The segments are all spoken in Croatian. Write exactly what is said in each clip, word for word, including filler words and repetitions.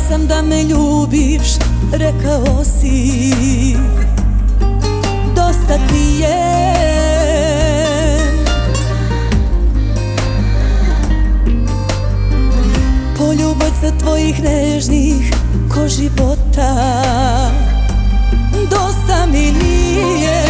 sam da me ljubiš, rekao si, dosta ti je. Poljubać za tvojih nežnih ko života, dosta mi nije.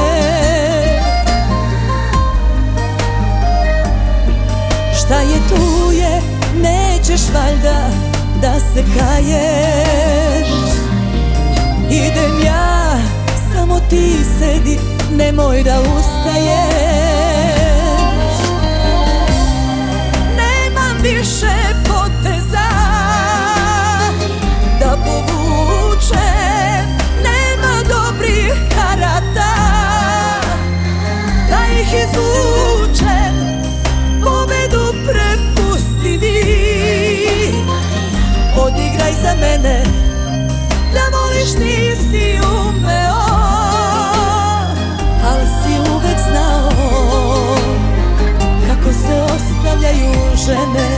Šta je tu je, nećeš valjda da se kaješ. Idem ja, samo ti sedi, nemoj da ustaješ. Nemam više poteza da povučem, nema dobrih karata da ih izvučem. Pobedu prepusti vi, odigraj za mene, da voliš nisi umeo, al si uvek znao kako se ostavljaju žene.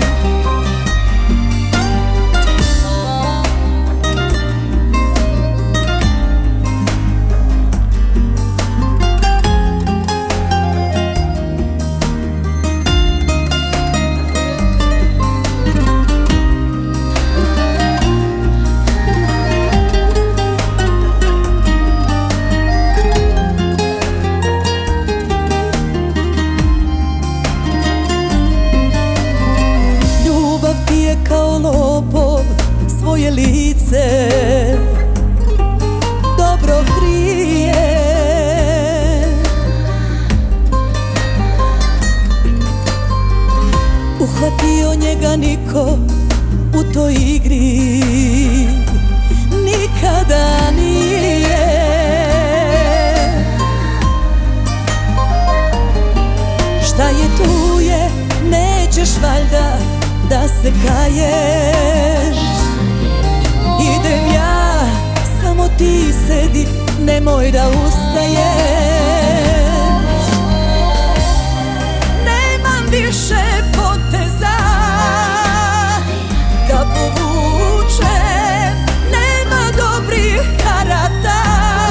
Kao lopov svoje lice dobro krije. Uhvatio njega niko u toj igri nikada nije. Šta je tu je, nećeš valjda da se kaješ. Idem ja, samo ti sedi, nemoj da ustaješ. Nemam više poteza da povučem, nema dobrih karata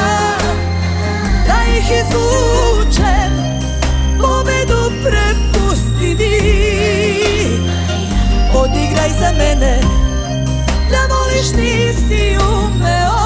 da ih izvučem. Pobedu prepusti vi, odigraj za mene, da voliš nisi umeo.